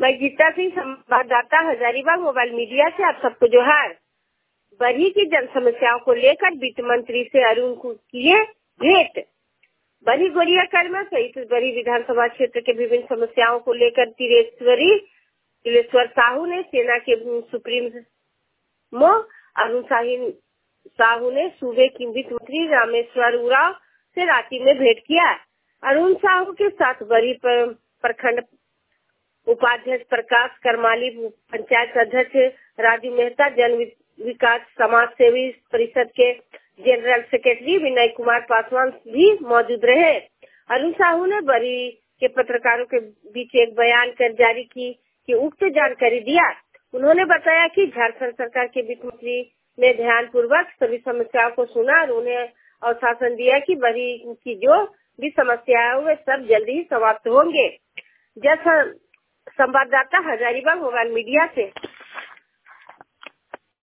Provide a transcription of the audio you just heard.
मैं गीता सिंह, संवाददाता Hazaribagh mobile media से आप सबको जोहार। बरही की जन समस्याओं को लेकर वित्त मंत्री से अरुण को किए भेंट। बरही गोरियाकर में सहित बरही विधानसभा क्षेत्र के विभिन्न समस्याओं को लेकर तिलेश्वर साहू ने सेना के सुप्रीमो अरुण साहू ने सूबे की वित्त मंत्री रामेश्वर उरांव से रांची में भेंट किया। अरुण साहू के साथ बरही प्रखंड उपाध्यक्ष प्रकाश करमाली, पंचायत अध्यक्ष राजू मेहता, जन विकास समाज सेवी परिषद के जनरल सेक्रेटरी विनय कुमार पासवान भी मौजूद रहे। अरुण साहू ने बरही के पत्रकारों के बीच एक बयान कर जारी की उक्त जानकारी दिया। उन्होंने बताया कि झारखंड सरकार के वित्त मंत्री ने ध्यान पूर्वक सभी समस्याओं को सुना और उन्हें आश्वासन दिया कि बरही की जो भी समस्या है वे सब जल्दी ही समाप्त होंगे। जैसा संवाददाता हजारीबाग मोबाइल मीडिया से।